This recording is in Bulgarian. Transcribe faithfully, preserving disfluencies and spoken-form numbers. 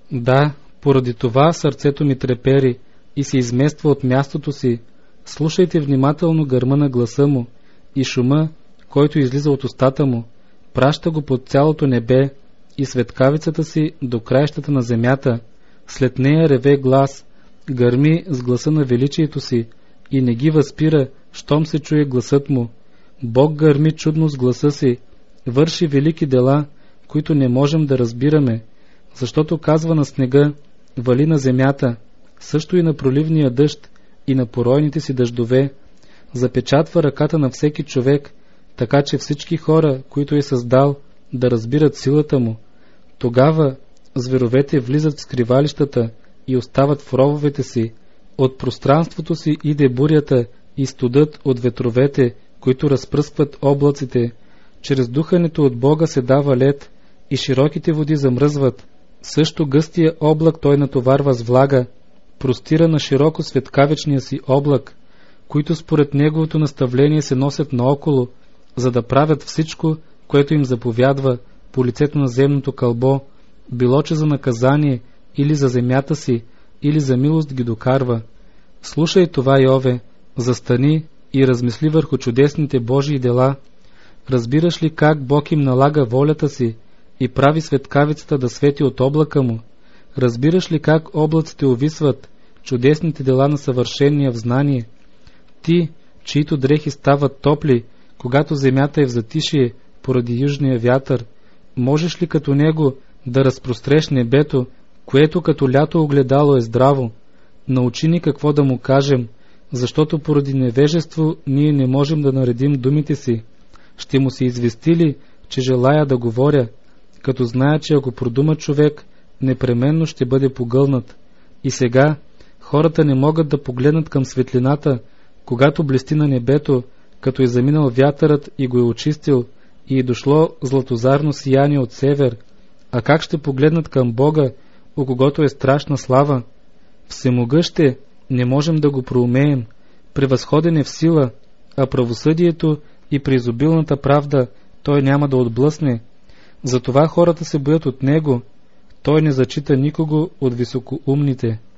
Да, поради това сърцето ми трепери и се измества от мястото си. Слушайте внимателно гърма на гласа му и шума, който излиза от устата му. Праща го под цялото небе и светкавицата си до краищата на земята. След нея реве глас, гърми с гласа на величието си и не ги възпира, щом се чуе гласът му. Бог гърми чудно с гласа си, върши велики дела, които не можем да разбираме, защото казва на снега, вали на земята, също и на проливния дъжд и на поройните си дъждове, запечатва ръката на всеки човек, така че всички хора, които е създал, да разбират силата му. Тогава зверовете влизат в скривалищата и остават в рововете си. От пространството си иде бурята и студът от ветровете, които разпръскват облаците. Чрез духането от Бога се дава лед и широките води замръзват. Също гъстия облак той натоварва с влага, простира на широко светкавичния си облак, които според неговото наставление се носят наоколо, за да правят всичко, което им заповядва по лицето на земното кълбо, било че за наказание или за земята си, или за милост ги докарва. Слушай това, Йове, застани и размисли върху чудесните Божии дела. Разбираш ли как Бог им налага волята си и прави светкавицата да свети от облака му? Разбираш ли как облаците увисват, чудесните дела на съвършения в знание? Ти, чието дрехи стават топли, когато земята е в затишие поради южния вятър, можеш ли като него да разпростреш небето, което като лято огледало е здраво? Научи ни какво да му кажем, защото поради невежество ние не можем да наредим думите си. Ще му се извести ли, че желая да говоря, като зная, че ако продума човек, непременно ще бъде погълнат. И сега хората не могат да погледнат към светлината, когато блести на небето, като е заминал вятърът и го е очистил, и е дошло златозарно сияние от север. А как ще погледнат към Бога, у когото е страшна слава? Всемогъще, не можем да го проумеем, превъзходен е в сила, а правосъдието и при изобилната правда той няма да отблъсне. Затова хората се боят от него, той не зачита никого от високоумните.